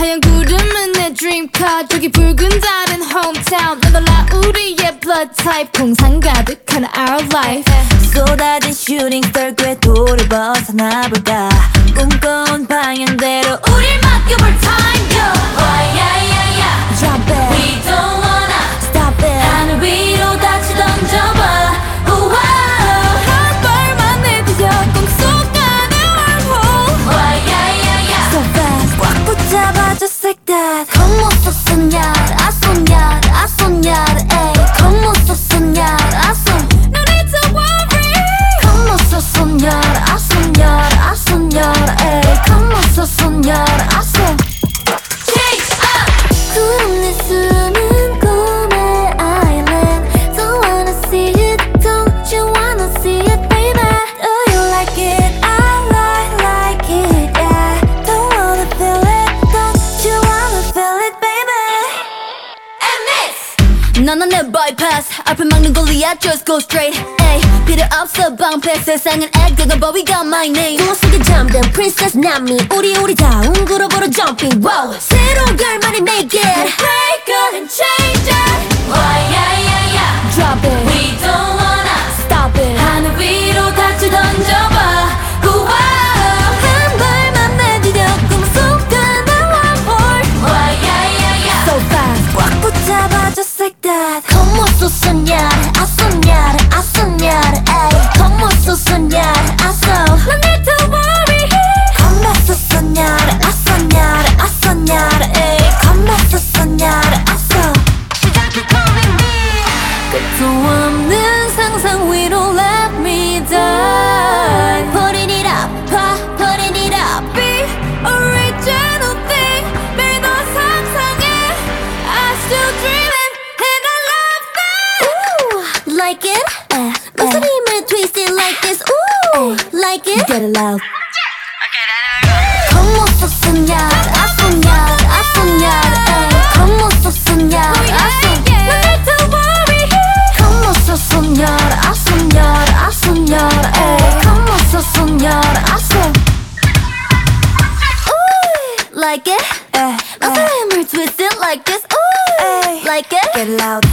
하얀 구름은 내 dream car 저기 붉은 달은 hometown 넌 달라 우리의 blood type 공상 가득한 our life 쏟아진 shooting star 궤도를 벗어나볼까 꿈꿔온 방향대로 우릴 맡겨볼 time go Why yeah yeah yeah Jump it We don't wanna Stop it 하늘 위로 같이 던져봐 한 발만 내디뎌 꿈속가는 wormhole Why yeah yeah yeah So fast 꽉 붙잡아 just like that Como sos soñar, a soñar, a soñar, ey Como sos soñar, a soñar No need to worry Como sos soñar, a soñar, a soñar, ey Como sos soñar, a soñar Chase up! 구름 내 숨은 꿈의 island Don't wanna see it, don't you wanna see it, baby Do you like it? I like it, yeah Don't wanna feel it, don't you wanna feel it, baby And this! 너는 내 bypass 앞을 막는 골리앗 just go straight ay 필요 없어 방패 세상은 액되고 but we got my name 꿈 속에 잠든 princess 남미 우리다운 그룹으로 jumping wow 새로운 결말이 make it break it and change it Why yeah yeah yeah Drop it We don't wanna Stop it 하늘 위로 같이 던져봐 우와 한 발만 내디뎌 꿈속가는 wormhole Why yeah yeah yeah So fast 꽉 붙잡아 just like that Como sos soñar, a soñar, a soñar, ey Como sos soñar, a soñar No need to worry Como sos soñar, a soñar, a soñar, ey Como sos soñar, a soñar 시작해 calling me 끝도 없는 상상 위로 let me die Putting it up, putting it up Be original thing 매일 너 상상해 I still dreaming and I love that Ooh, like it? 목소리를 twist it like this Ooh, like it? Get it loud Como sos soñar, a soñar, a soñar, ey Como sos soñar, a soñar No need to worry Como sos soñar, a soñar, a soñar, ey Como sos soñar, a soñar Ooh, like it? 목소리를 twist it like this Ooh, like it? Get it loud